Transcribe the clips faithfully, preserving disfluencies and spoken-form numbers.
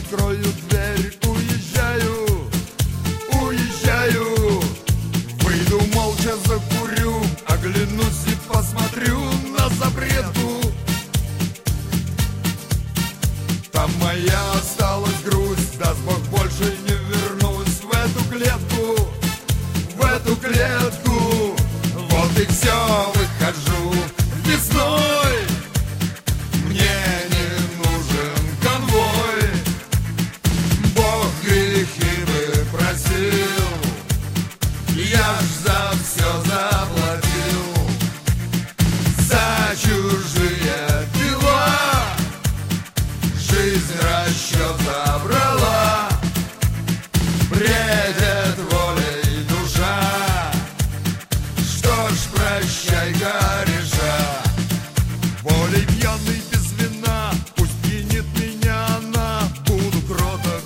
открою дверь, уезжаю, уезжаю. Выйду молча, закурю, оглянусь и посмотрю на запретку. Там моя осталась грусть, даст Бог, больше не вернусь в эту клетку, в эту клетку. Вот и все, выхожу весной. Мне не нужен конвой. Бог грехи бы просил, я ж за все заплатил. За чужие дела жизнь расчет забрала. Бредит волей душа, что ж, прощай, гореша. Волей пьяный без вина, пусть пьянит меня она, буду кроток.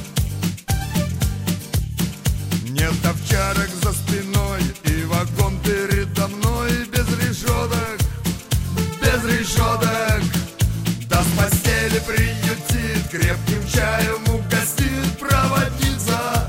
Нет овчарок за спиной и вагон передо мной. Без решеток, без решеток. Да с постели приютит, крепким чаем угостит проводница.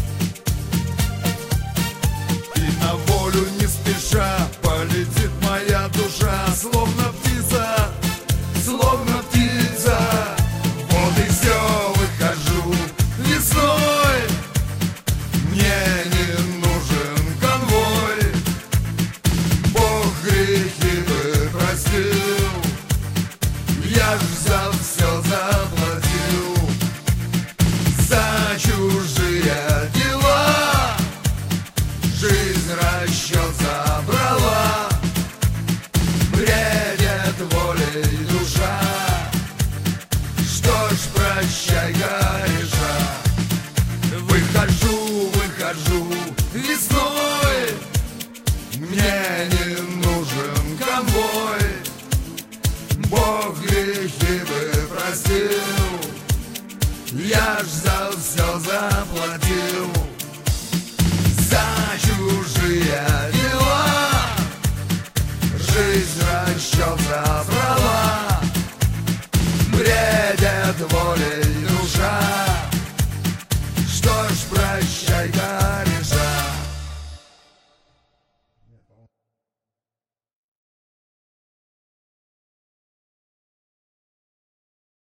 И на волю не спеша полетит моя душа, словно птица, словно птица. Вот и все, выхожу весной. Мне не нужен конвой. Бог грехи бы простил, я ж за все заплатил. За чужие дела жизнь расчет забрала. Бредит волей душа, что ж, прощай, гореша. Выхожу, выхожу весной. Мне не нужен конвой. Бог грехи бы простил, я ж за все заплатил. За чужие дела жизнь расчет забрала. Бредит волей